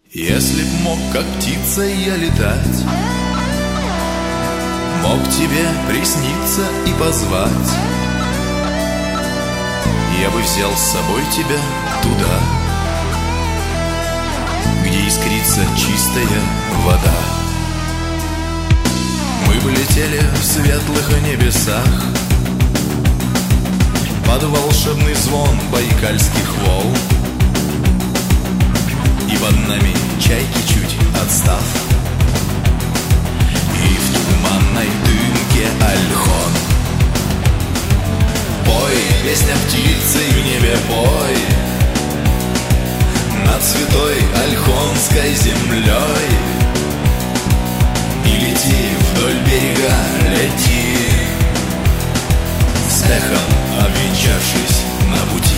Если б мог, как птица, я летать, мог тебе присниться и позвать, я бы взял с собой тебя туда, где искрится чистая вода. Мы бы летели в светлых небесах под волшебный звон байкальских волн, и под нами чайки, чуть отстав, и в туманной дымке ольхон. Пой, песня птицы в небе, пой над святой ольхонской землей, и лети вдоль берега, лети, с эхом обвенчавшись на пути.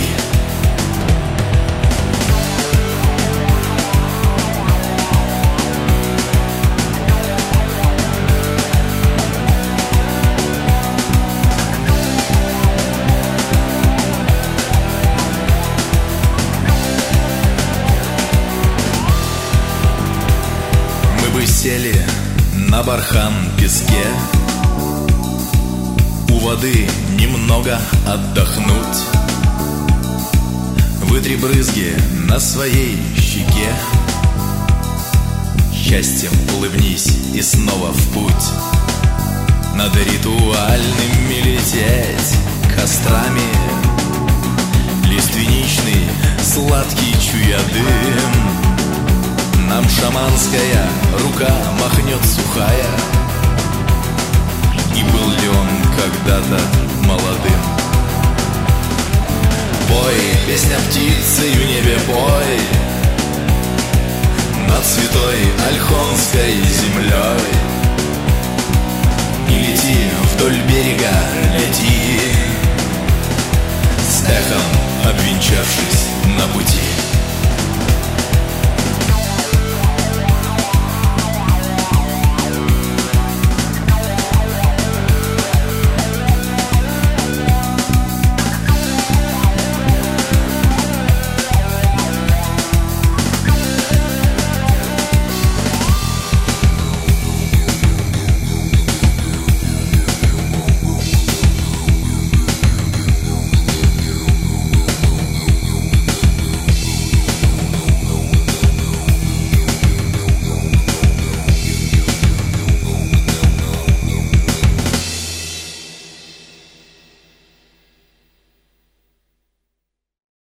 Сели на бархан песке, у воды немного отдохнуть. Вытри брызги на своей щеке, счастьем улыбнись и снова в путь. Над ритуальными лететь кострами, лиственничный сладкий чуя дым. Нам шаманская рука махнет сухая, и был ли он когда-то молодым? Пой, песня птицы в небе, пой над святой ольхонской землей, и лети вдоль берега, лети, с эхом обвенчавшись на пути.